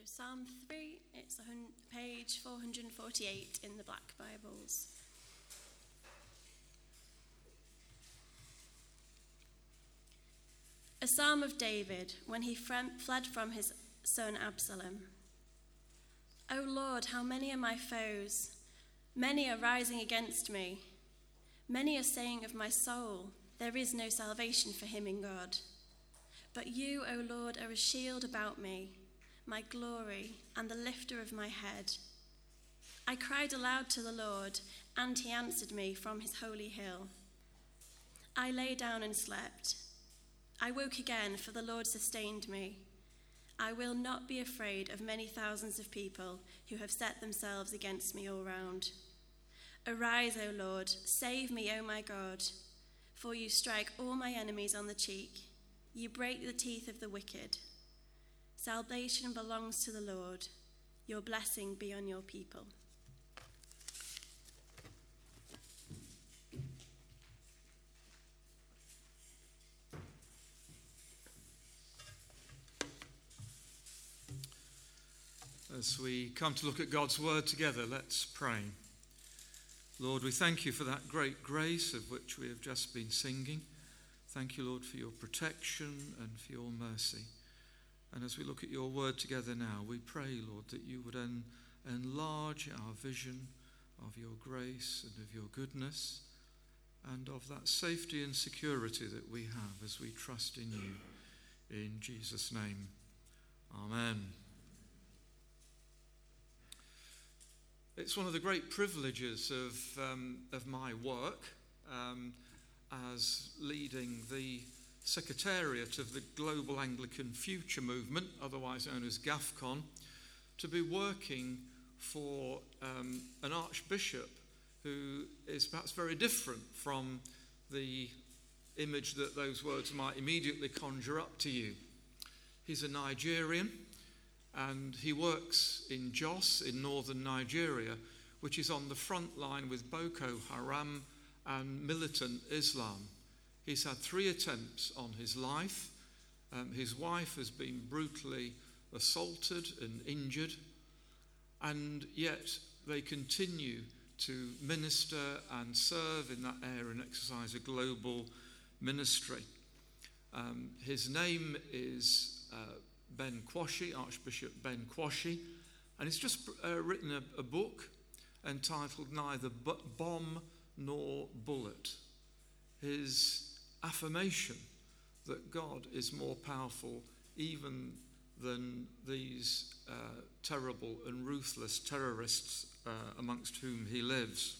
Psalm 3, it's on page 448 in the Black Bibles. A psalm of David when he fled from his son Absalom. O Lord, how many are my foes? Many are rising against me. Many are saying of my soul, there is no salvation for him in God. But you, O Lord, are a shield about me, my glory and the lifter of my head. I cried aloud to the Lord, and he answered me from his holy hill. I lay down and slept. I woke again, for the Lord sustained me. I will not be afraid of many thousands of people who have set themselves against me all round. Arise, O Lord, save me, O my God, for you strike all my enemies on the cheek. You break the teeth of the wicked. Salvation belongs to the Lord. Your blessing be on your people. As we come to look at God's word together, let's pray. Lord, we thank you for that great grace of which we have just been singing. Thank you, Lord, for your protection and for your mercy. And as we look at your word together now, we pray, Lord, that you would enlarge our vision of your grace and of your goodness and of that safety and security that we have as we trust in you. In Jesus' name, amen. It's one of the great privileges of my work as leading the Secretariat of the Global Anglican Future Movement, otherwise known as GAFCON, to be working for an archbishop who is perhaps very different from the image that those words might immediately conjure up to you. He's a Nigerian, and he works in Jos in northern Nigeria, which is on the front line with Boko Haram and militant Islam. He's had 3 attempts on his life. His wife has been brutally assaulted and injured, and yet they continue to minister and serve in that area and exercise a global ministry. His name is Ben Kwashi, Archbishop Ben Kwashi, and he's just written a book entitled Neither Bomb Nor Bullet. His affirmation that God is more powerful even than these terrible and ruthless terrorists amongst whom he lives.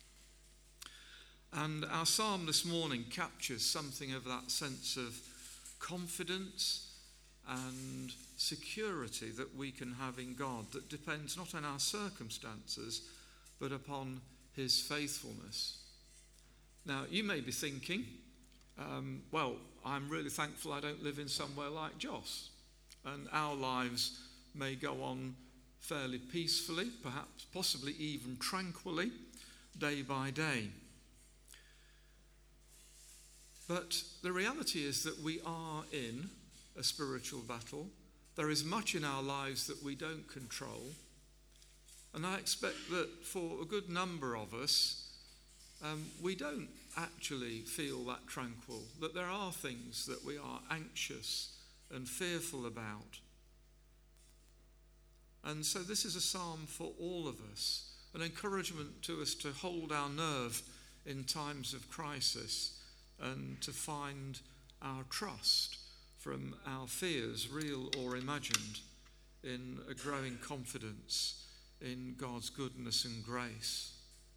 And our psalm this morning captures something of that sense of confidence and security that we can have in God that depends not on our circumstances but upon his faithfulness. Now, you may be thinking, well, I'm really thankful I don't live in somewhere like Jos, and our lives may go on fairly peacefully, perhaps possibly even tranquilly, day by day. But the reality is that we are in a spiritual battle. There is much in our lives that we don't control, and I expect that for a good number of us, we don't actually feel that tranquil, that there are things that we are anxious and fearful about. And so this is a psalm for all of us, an encouragement to us to hold our nerve in times of crisis and to find our trust from our fears, real or imagined, in a growing confidence in God's goodness and grace.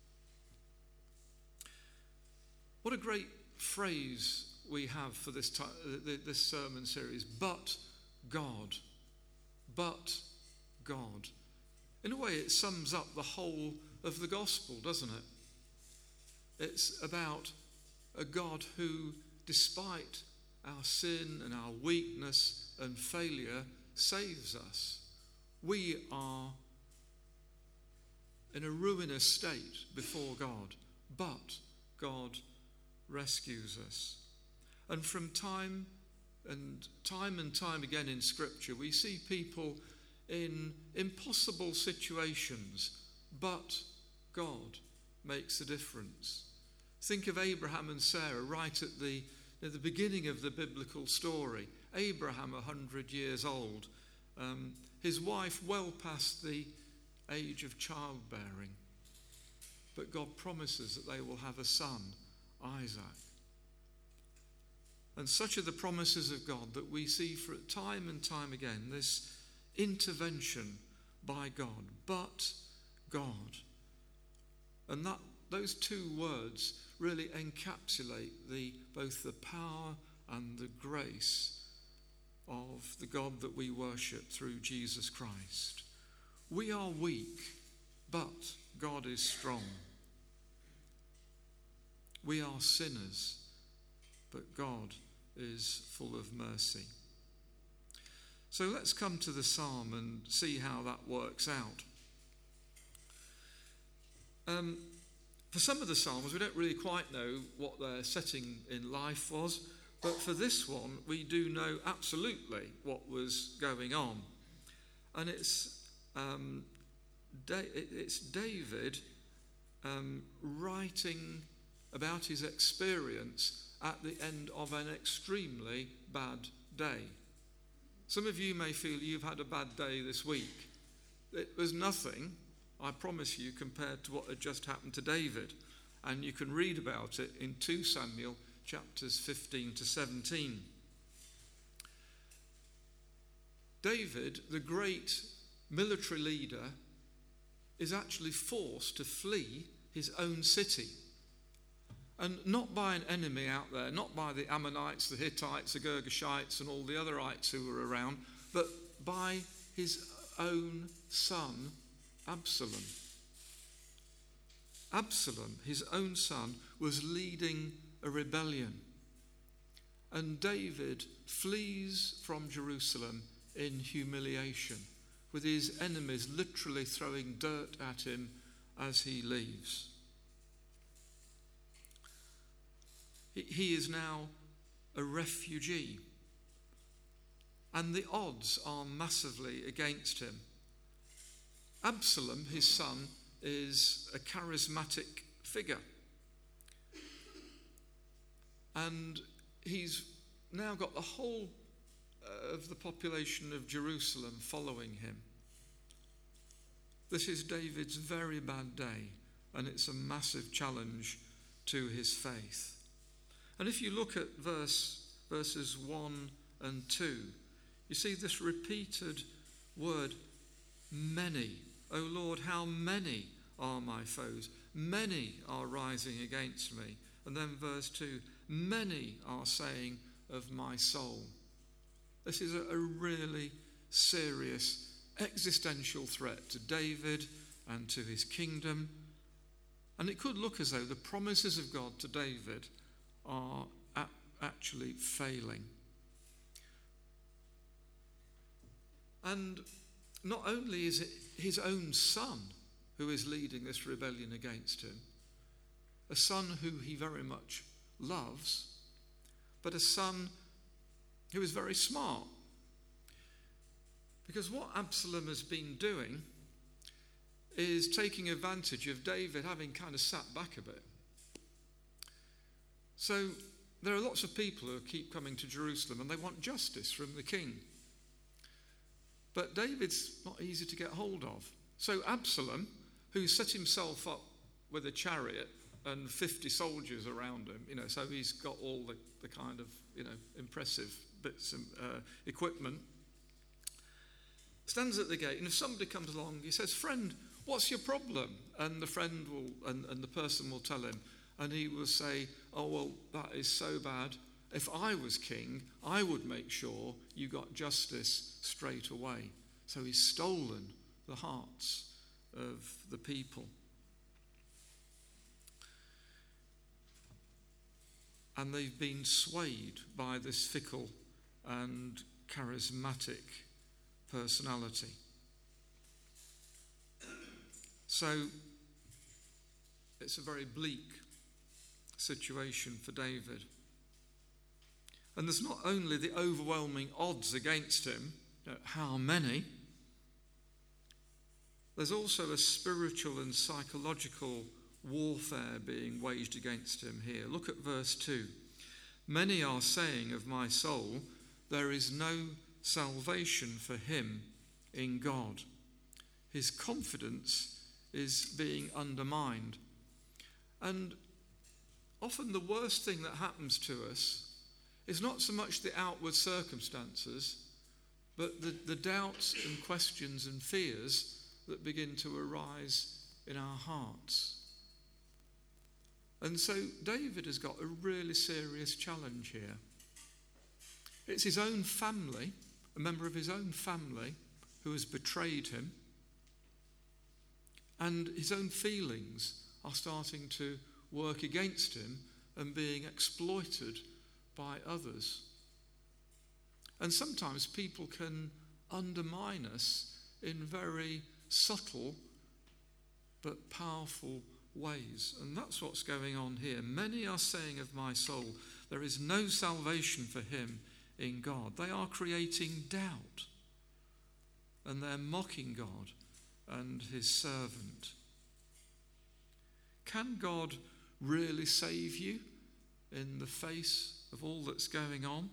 What a great phrase we have for this sermon series, but God. But God. In a way, it sums up the whole of the gospel, doesn't it? It's about a God who, despite our sin and our weakness and failure, saves us. We are in a ruinous state before God, but God rescues us. And from time and time again in Scripture, we see people in impossible situations, but God makes a difference. Think of Abraham and Sarah right at the beginning of the biblical story. Abraham, 100 years old, his wife well past the age of childbearing. But God promises that they will have a son, Isaac. And such are the promises of God that we see for time and time again, this intervention by God, but God. And those two words really encapsulate both the power and the grace of the God that we worship through Jesus Christ. We are weak, but God is strong. We are sinners, but God is full of mercy. So let's come to the psalm and see how that works out. For some of the psalms, we don't really quite know what their setting in life was, but for this one, we do know absolutely what was going on. And it's David writing about his experience at the end of an extremely bad day. Some of you may feel you've had a bad day this week. It was nothing, I promise you, compared to what had just happened to David. And you can read about it in 2 Samuel chapters 15 to 17. David, the great military leader, is actually forced to flee his own city. And not by an enemy out there, not by the Ammonites, the Hittites, the Girgashites and all the otherites who were around, but by his own son, Absalom. Absalom, his own son, was leading a rebellion. And David flees from Jerusalem in humiliation, with his enemies literally throwing dirt at him as he leaves. He is now a refugee, and the odds are massively against him. Absalom, his son, is a charismatic figure, and he's now got the whole of the population of Jerusalem following him. This is David's very bad day, and it's a massive challenge to his faith. And if you look at verses 1 and 2, you see this repeated word, many. O Lord, how many are my foes? Many are rising against me. And then verse 2, many are saying of my soul. This is a really serious existential threat to David and to his kingdom. And it could look as though the promises of God to David are actually failing. And not only is it his own son who is leading this rebellion against him, a son who he very much loves, but a son who is very smart. Because what Absalom has been doing is taking advantage of David having kind of sat back a bit. So there are lots of people who keep coming to Jerusalem and they want justice from the king. But David's not easy to get hold of. So Absalom, who set himself up with a chariot and 50 soldiers around him, so he's got all the kind of, impressive bits of equipment, stands at the gate, and if somebody comes along, he says, "Friend, what's your problem?" And the friend will, and the person will tell him, and he will say, "Oh, well, that is so bad. If I was king, I would make sure you got justice straight away." So he's stolen the hearts of the people. And they've been swayed by this fickle and charismatic personality. So it's a very bleak situation for David. And there's not only the overwhelming odds against him, how many, there's also a spiritual and psychological warfare being waged against him here. Look at verse 2. Many are saying of my soul, there is no salvation for him in God. His confidence is being undermined. And often the worst thing that happens to us is not so much the outward circumstances, but the doubts and questions and fears that begin to arise in our hearts. And so David has got a really serious challenge here. It's his own family, a member of his own family, who has betrayed him. And his own feelings are starting to work against him and being exploited by others. And sometimes people can undermine us in very subtle but powerful ways. And that's what's going on here. Many are saying of my soul, there is no salvation for him in God. They are creating doubt. And they're mocking God and his servant. Can God really save you in the face of all that's going on?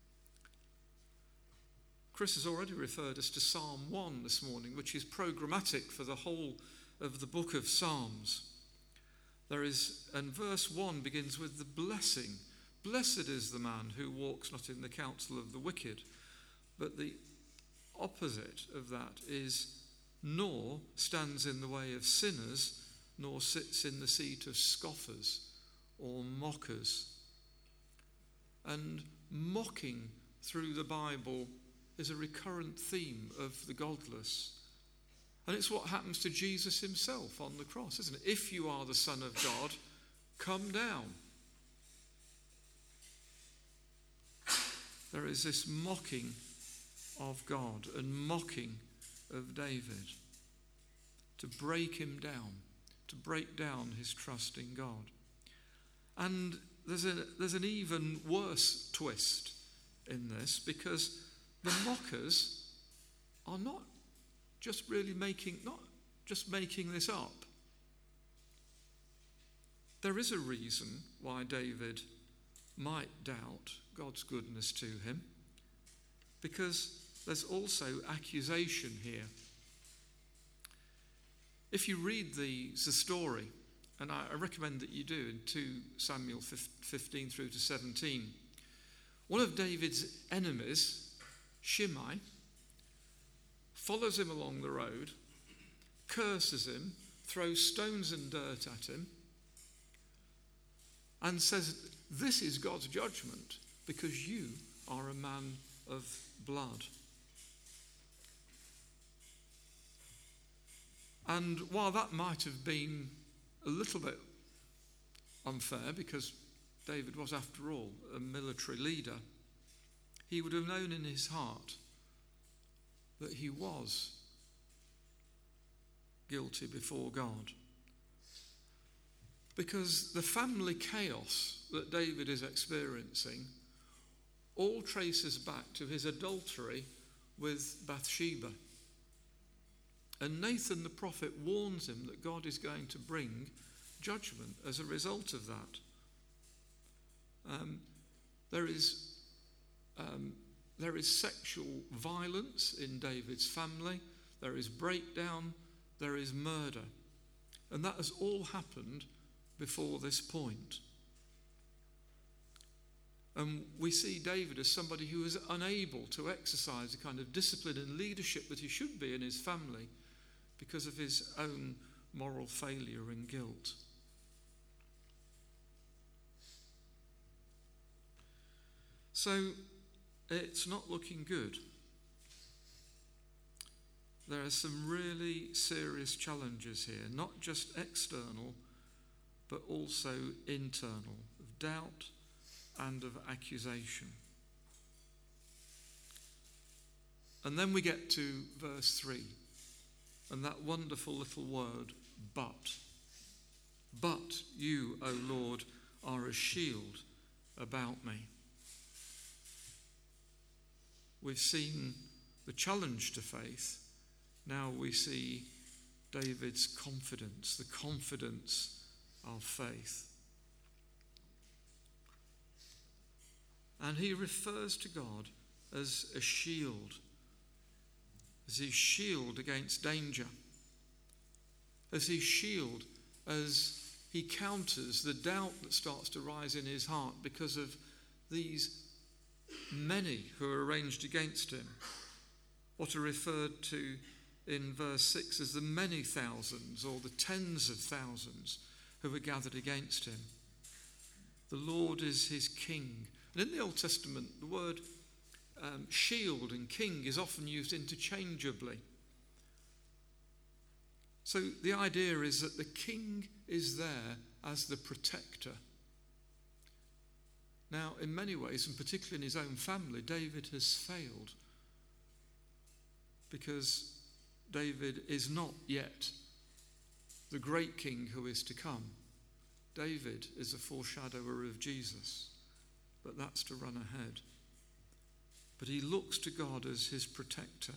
Chris has already referred us to Psalm 1 this morning, which is programmatic for the whole of the book of Psalms. And verse 1 begins with the blessing. Blessed is the man who walks not in the counsel of the wicked. But the opposite of that is, nor stands in the way of sinners, nor sits in the seat of scoffers or mockers. And mocking through the Bible is a recurrent theme of the godless. And it's what happens to Jesus himself on the cross, isn't it? If you are the Son of God, come down. There is this mocking of God and mocking of David to break him down, to break down his trust in God. And there's an even worse twist in this, because the mockers are not just making this up. There is a reason why David might doubt God's goodness to him, because there's also accusation here. If you read the story, and I recommend that you do in 2 Samuel 15 through to 17, one of David's enemies, Shimei, follows him along the road, curses him, throws stones and dirt at him, and says, this is God's judgment because you are a man of blood. And while that might have been a little bit unfair, because David was, after all, a military leader, he would have known in his heart that he was guilty before God. Because the family chaos that David is experiencing all traces back to his adultery with Bathsheba. And Nathan the prophet warns him that God is going to bring judgment as a result of that. There is sexual violence in David's family. There is breakdown. There is murder. And that has all happened before this point. And we see David as somebody who is unable to exercise the kind of discipline and leadership that he should be in his family because of his own moral failure and guilt. So it's not looking good. There are some really serious challenges here, not just external, but also internal, of doubt and of accusation. And then we get to verse 3, and that wonderful little word, but. But you, O Lord, are a shield about me. We've seen the challenge to faith. Now we see David's confidence, the confidence of faith. And he refers to God as a shield, as his shield against danger, as his shield as he counters the doubt that starts to rise in his heart because of these many who are arranged against him. What are referred to in verse 6 as the many thousands or the tens of thousands who are gathered against him. The Lord is his king. And in the Old Testament, the word shield and king is often used interchangeably. So the idea is that the king is there as the protector. Now, in many ways, and particularly in his own family, David has failed because David is not yet the great king who is to come. David is a foreshadower of Jesus, but that's to run ahead. But he looks to God as his protector.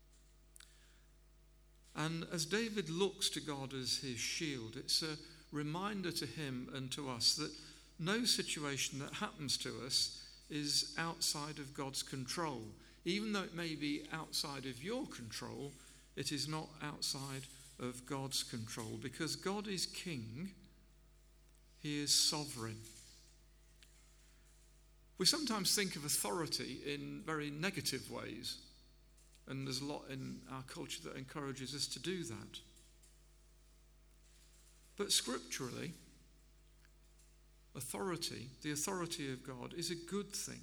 And as David looks to God as his shield, it's a reminder to him and to us that no situation that happens to us is outside of God's control. Even though it may be outside of your control, it is not outside of God's control, because God is king, he is sovereign. We sometimes think of authority in very negative ways, and there's a lot in our culture that encourages us to do that. But scripturally, authority, the authority of God, is a good thing.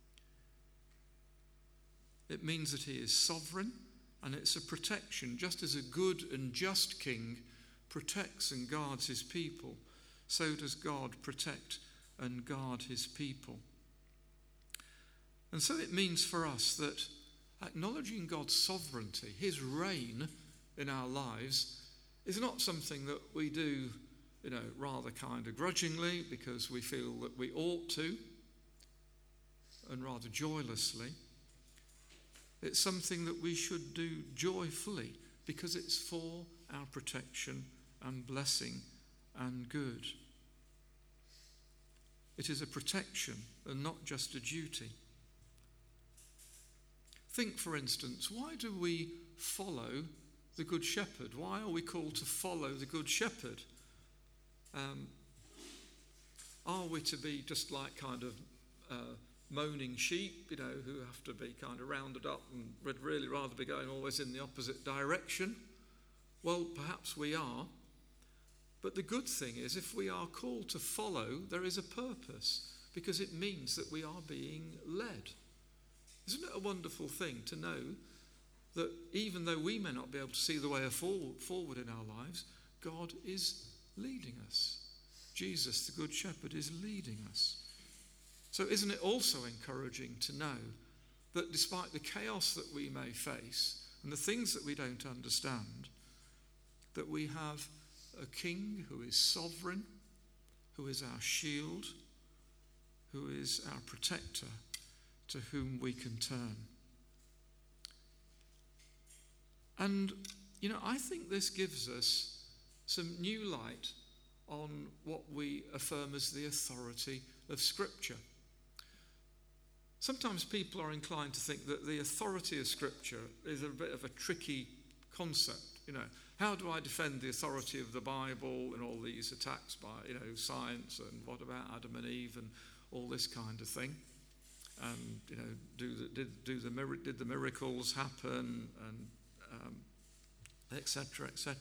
It means that he is sovereign, and it's a protection. Just as a good and just king protects and guards his people, so does God protect and guard his people. And so it means for us that acknowledging God's sovereignty, his reign in our lives, is not something that we do, rather kind of grudgingly because we feel that we ought to, and rather joylessly. It's something that we should do joyfully because it's for our protection and blessing and good. It is a protection and not just a duty. Think, for instance, why do we follow the Good Shepherd? Why are we called to follow the Good Shepherd? Are we to be just like kind of moaning sheep, who have to be kind of rounded up and would really rather be going always in the opposite direction? Well, perhaps we are. But the good thing is, if we are called to follow, there is a purpose, because it means that we are being led. Isn't it a wonderful thing to know that even though we may not be able to see the way forward in our lives, God is leading us. Jesus, the Good Shepherd, is leading us. So isn't it also encouraging to know that despite the chaos that we may face and the things that we don't understand, that we have a king who is sovereign, who is our shield, who is our protector, to whom we can turn. And, I think this gives us some new light on what we affirm as the authority of Scripture. Sometimes people are inclined to think that the authority of Scripture is a bit of a tricky concept. How do I defend the authority of the Bible and all these attacks by, science, and what about Adam and Eve and all this kind of thing? And, did the miracles happen, and etc., etc.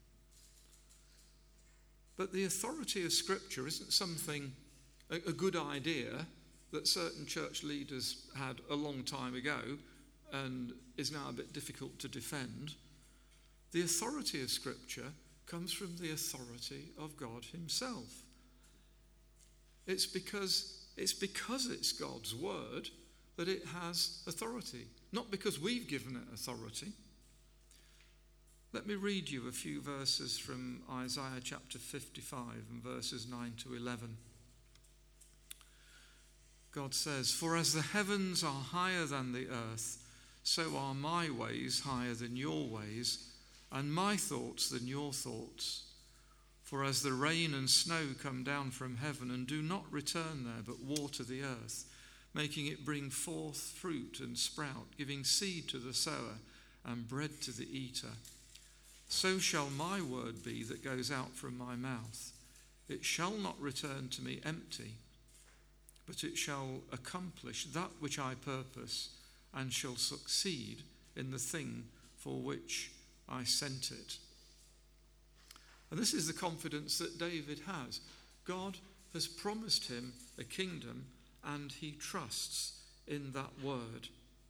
But the authority of Scripture isn't something, a good idea that certain church leaders had a long time ago and is now a bit difficult to defend. The authority of Scripture comes from the authority of God himself. It's because it's God's word that it has authority, not because we've given it authority. Let me read you a few verses from Isaiah chapter 55 and verses 9 to 11. God says, "For as the heavens are higher than the earth, so are my ways higher than your ways, and my thoughts than your thoughts. For as the rain and snow come down from heaven and do not return there, but water the earth, making it bring forth fruit and sprout, giving seed to the sower and bread to the eater, so shall my word be that goes out from my mouth. It shall not return to me empty, but it shall accomplish that which I purpose, and shall succeed in the thing for which I sent it. And this is the confidence that David has. God has promised him a kingdom, and he trusts in that word.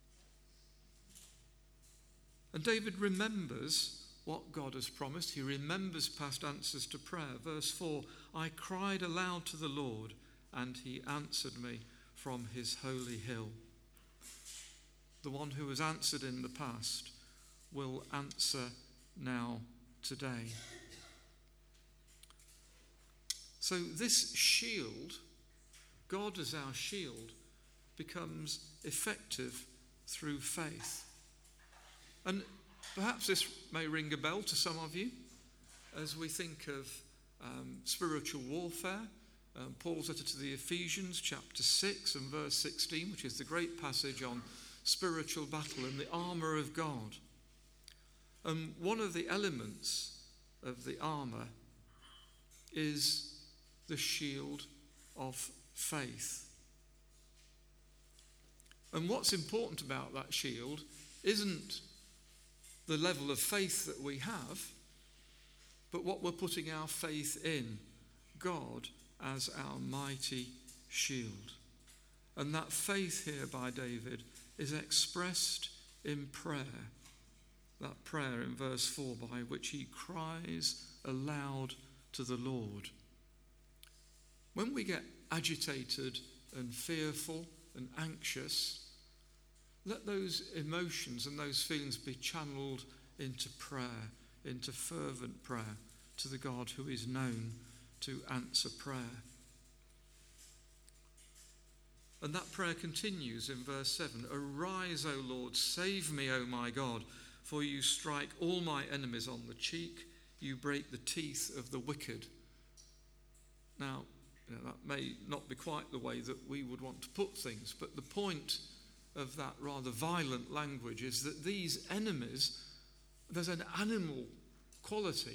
And David remembers what God has promised. He remembers past answers to prayer. Verse 4, I cried aloud to the Lord, and he answered me from his holy hill. The one who has answered in the past will answer now, today. So this shield, God as our shield, becomes effective through faith. And perhaps this may ring a bell to some of you as we think of spiritual warfare. Paul's letter to the Ephesians, chapter 6 and verse 16, which is the great passage on spiritual battle and the armour of God. And one of the elements of the armour is the shield of faith. And what's important about that shield isn't the level of faith that we have, but what we're putting our faith in, God as our mighty shield. And that faith here by David is expressed in prayer. That prayer in verse 4 by which he cries aloud to the Lord. When we get agitated and fearful and anxious, let those emotions and those feelings be channeled into prayer, into fervent prayer to the God who is known to answer prayer. And that prayer continues in verse 7. Arise, O Lord, save me, O my God, for you strike all my enemies on the cheek, you break the teeth of the wicked. Now, that may not be quite the way that we would want to put things, but the point of that rather violent language is that these enemies, there's an animal quality.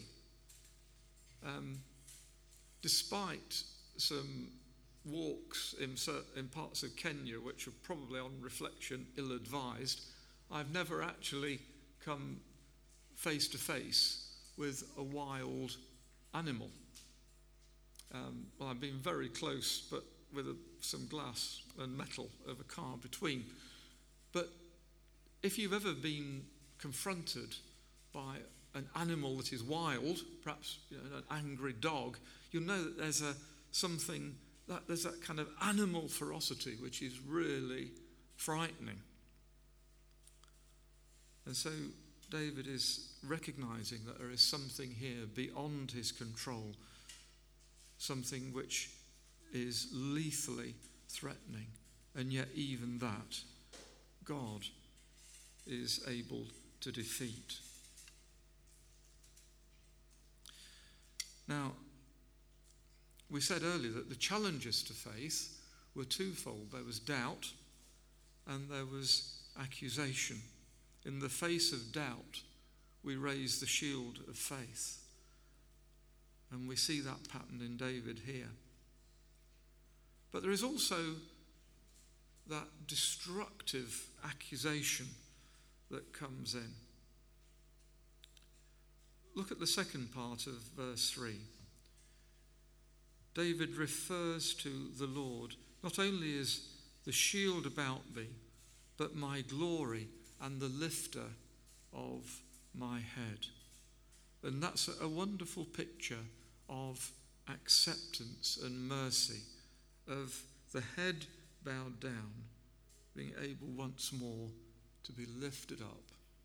Despite some walks in parts of Kenya, which are probably on reflection ill-advised, I've never actually come face to face with a wild animal. Well, I've been very close, but with some glass and metal of a car between. But if you've ever been confronted by an animal that is wild, perhaps an angry dog, you'll know that there's that kind of animal ferocity which is really frightening. And so David is recognizing that there is something here beyond his control, something which is lethally threatening, and yet even that God is able to defeat. Now, we said earlier that the challenges to faith were twofold. There was doubt and there was accusation. In the face of doubt, we raise the shield of faith. And we see that pattern in David here. But there is also that destructive accusation that comes in. Look at the second part of verse 3. David refers to the Lord not only as the shield about thee, but my glory and the lifter of my head. And that's a wonderful picture of acceptance and mercy, of the head bowed down, being able once more to be lifted up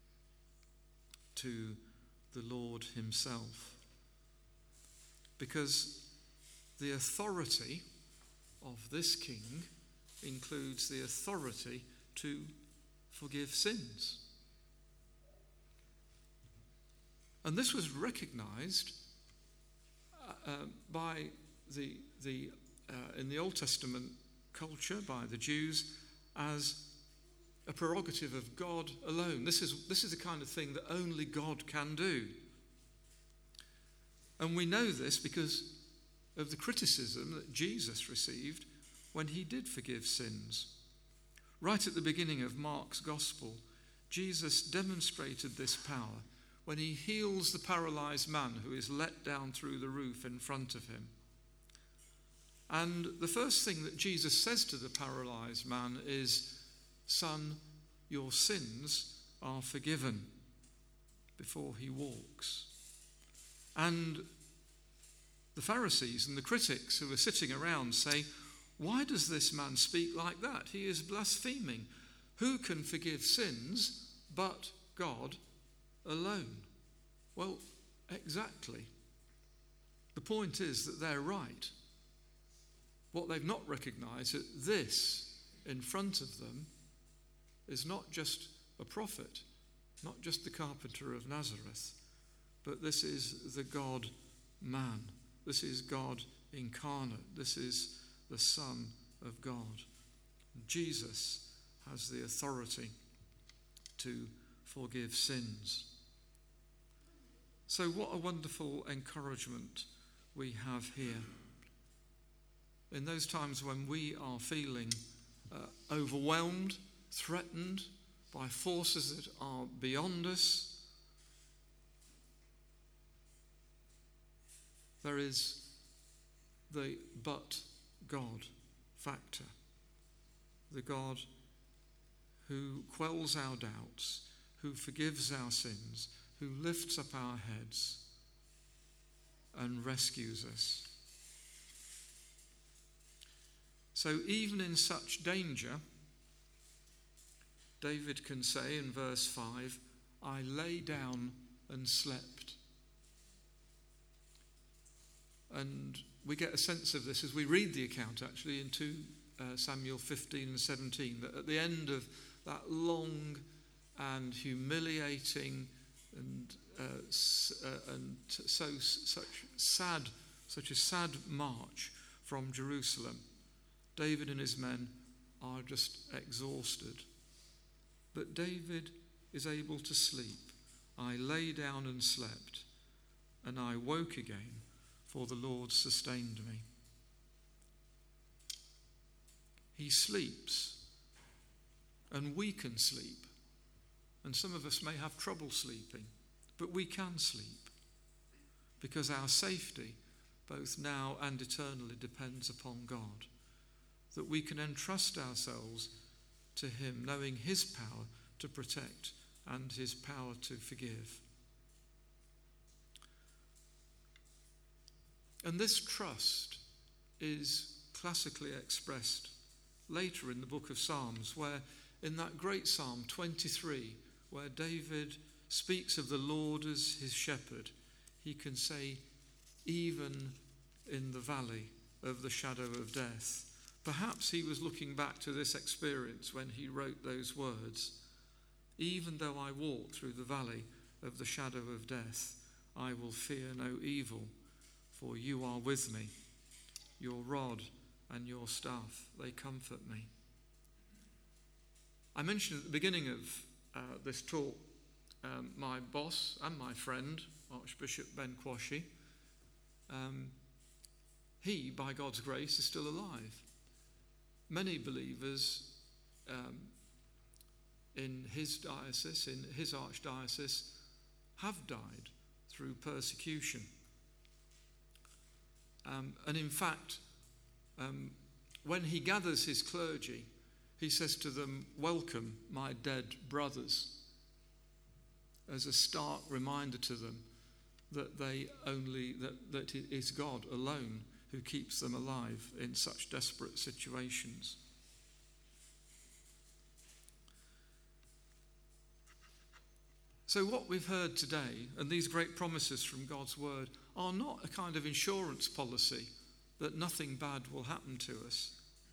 to the Lord himself. Because the authority of this king includes the authority to forgive sins. And this was recognized by in the Old Testament culture, by the Jews, as a prerogative of God alone. This is the kind of thing that only God can do. And we know this because of the criticism that Jesus received when he did forgive sins. Right at the beginning of Mark's Gospel, Jesus demonstrated this power when he heals the paralyzed man who is let down through the roof in front of him. And the first thing that Jesus says to the paralyzed man is, "Son, your sins are forgiven," before he walks. And the Pharisees and the critics who are sitting around say, "Why does this man speak like that? He is blaspheming. Who can forgive sins but God alone?" Well, exactly. The point is that they're right. What they've not recognized is that this in front of them is not just a prophet, not just the carpenter of Nazareth, but this is the God-man. This is God incarnate. This is the Son of God. Jesus has the authority to forgive sins. So what a wonderful encouragement we have here. In those times when we are feeling overwhelmed, threatened by forces that are beyond us, there is the but God factor. The God who quells our doubts, who forgives our sins, who lifts up our heads and rescues us. So even in such danger, David can say in verse 5, "I lay down and slept." And we get a sense of this as we read the account actually in 2 Samuel 15 and 17, that at the end of that long and humiliating and such a sad march from Jerusalem, David and his men are just exhausted. But David is able to sleep. "I lay down and slept, and I woke again, for the Lord sustained me." He sleeps, and we can sleep. And some of us may have trouble sleeping, but we can sleep, because our safety, both now and eternally, depends upon God. That we can entrust ourselves to him, knowing his power to protect and his power to forgive. And this trust is classically expressed later in the book of Psalms, where in that great Psalm 23, where David speaks of the Lord as his shepherd, he can say, "Even in the valley of the shadow of death." Perhaps he was looking back to this experience when he wrote those words. "Even though I walk through the valley of the shadow of death, I will fear no evil, for you are with me. Your rod and your staff, they comfort me." I mentioned at the beginning of this talk my boss and my friend, Archbishop Ben Quashie. He, by God's grace, is still alive. Many believers in his diocese, in his archdiocese, have died through persecution. And in fact, when he gathers his clergy, he says to them, "Welcome, my dead brothers," as a stark reminder to them that that it is God alone who keeps them alive in such desperate situations. So what we've heard today, and these great promises from God's word, are not a kind of insurance policy that nothing bad will happen to us.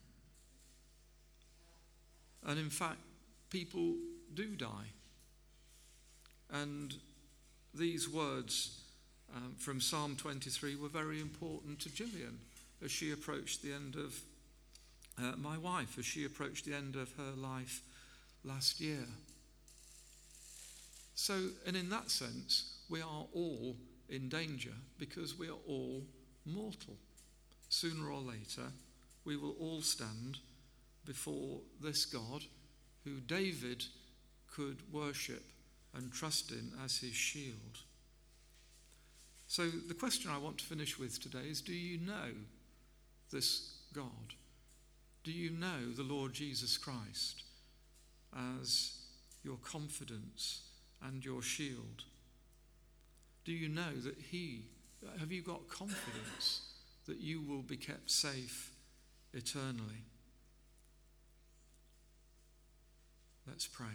And in fact, people do die. And these words from Psalm 23 were very important to Gillian as she approached the end of my wife, as she approached the end of her life last year. So, and in that sense, we are all in danger because we are all mortal. Sooner or later, we will all stand before this God who David could worship and trust in as his shield. So the question I want to finish with today is, do you know this God? Do you know the Lord Jesus Christ as your confidence and your shield? Do you know that have you got confidence that you will be kept safe eternally? Let's pray.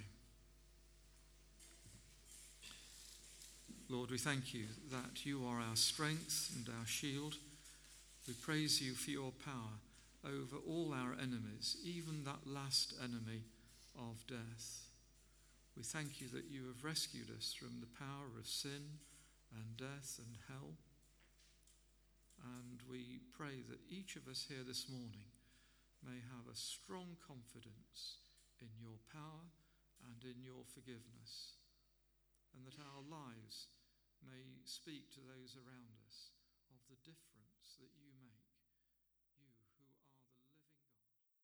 Lord, we thank you that you are our strength and our shield. We praise you for your power over all our enemies, even that last enemy of death. We thank you that you have rescued us from the power of sin and death and hell. And we pray that each of us here this morning may have a strong confidence in your power and in your forgiveness, and that our lives may speak to those around us of the difference that you